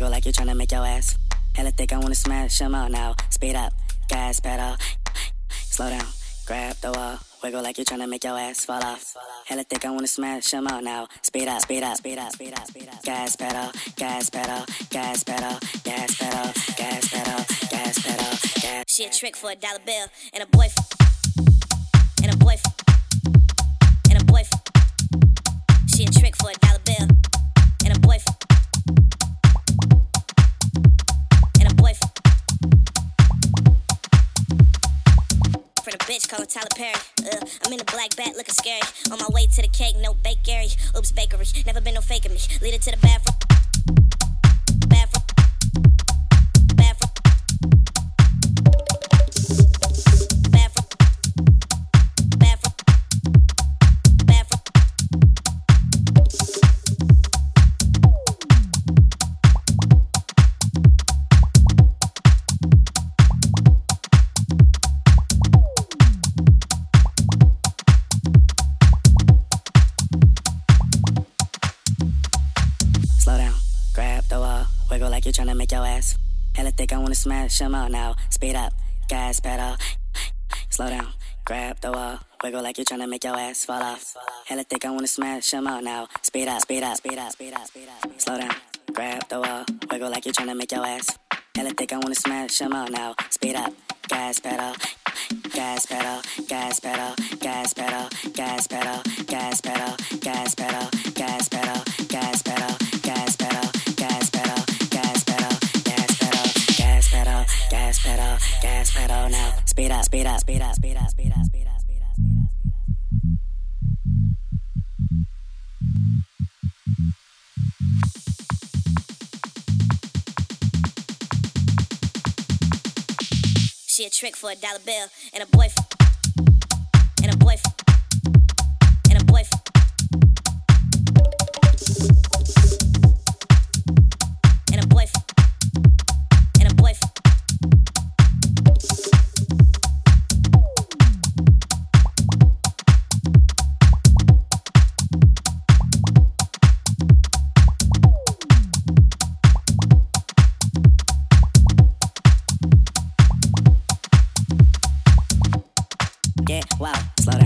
wiggle like you tryna make your ass. Hella thick, I wanna smash 'em out now. Speed up, gas pedal, slow down, grab the wall. Wiggle like you tryna make your ass fall off. Hella thick, I wanna smash 'em out now. Speed up, speed up, speed up, speed up, speed up. Gas pedal, gas pedal, gas pedal, gas pedal, gas pedal, gas pedal, gas. She a trick for $1 bill and a boyfriend. And a boyfriend. And a boyfriend. She a trick for $1 bill and a boyfriend. And a boyfriend. For the bitch, call her Tyler Perry. I'm in a black bat looking scary. On my way to the cake, no bakery. Oops, bakery. Never been no faking me. Lead her to the bathroom. Bathroom. Bathroom. Bathroom. Bathroom. Bathroom. Slow down, grab the wall, wiggle like you tryna make your ass. Hella thick, I wanna smash 'em out now. Speed up, gas pedal, slow down, grab the wall, wiggle like you tryna make your ass fall off. Hella thick, I wanna smash 'em out now. Speed up, speed up, speed up, speed up, speed up. Slow down, grab the wall, wiggle like you tryna make your ass. Hella thick, I wanna smash 'em out now. Speed up, gas pedal, gas pedal, gas pedal, gas pedal, gas pedal, gas pedal, gas pedal, gas pedal, gas pedal, gas pedal, gas pedal, gas pedal, gas pedal, gas pedal, gas pedal, gas pedal now. Speed up, speed up, speed up, speed up, speed up, speed up, speed up, speed up. She a trick for $1 bill and a boyfriend. And a boyfriend. And a boyfriend. And a boyfriend. And a boyfriend. Yeah, wow, slow down.